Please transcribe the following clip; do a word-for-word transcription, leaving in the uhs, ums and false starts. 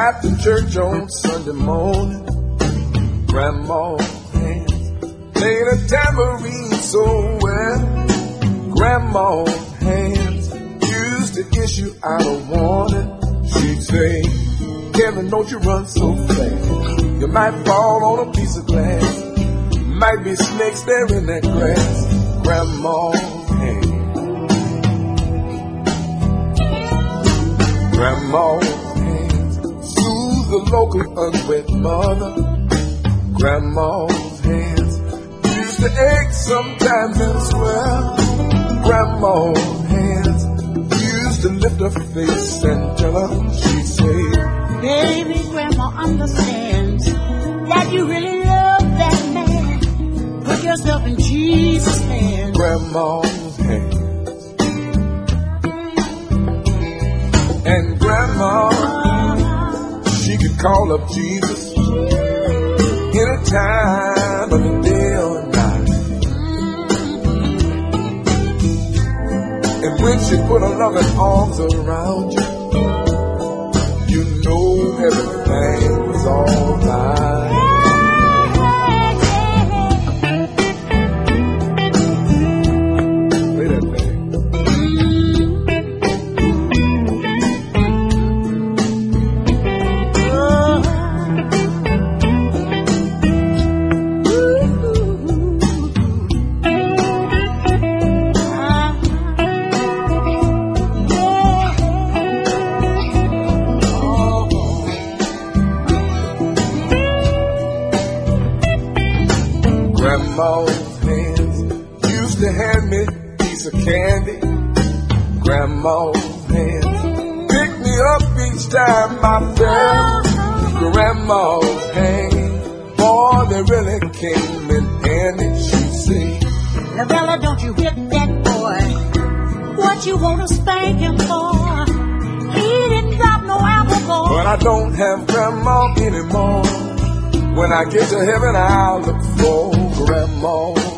After church on Sunday morning, Grandma's hands played a tambourine so well. Grandma's hands used to issue out a warning. She'd say, Kevin, don't you run so fast. You might fall on a piece of glass. Might be snakes there in that grass. Grandma's hands. Grandma's hands soothe the local unwed mother. Grandma's hands used to ache sometimes as well. Grandma's hands used to lift her face and tell her, she'd say, baby, Grandma understands that you really love that man. Put yourself in Jesus' hands. Grandma's hands. And Grandma, she could call up Jesus any time of the day or night. And when she put her loving arms around you, you know everything was all right. Play that thing. Grandma's hands used to hand me a piece of candy. Grandma's hands picked me up each time I fell. Grandma's hands, boy, they really came in handy. She'd say, Lavella, don't you hit that boy. What you want to spank him for? He didn't drop no alcohol. But I don't have Grandma anymore. When I get to heaven, I'll look for Grandma.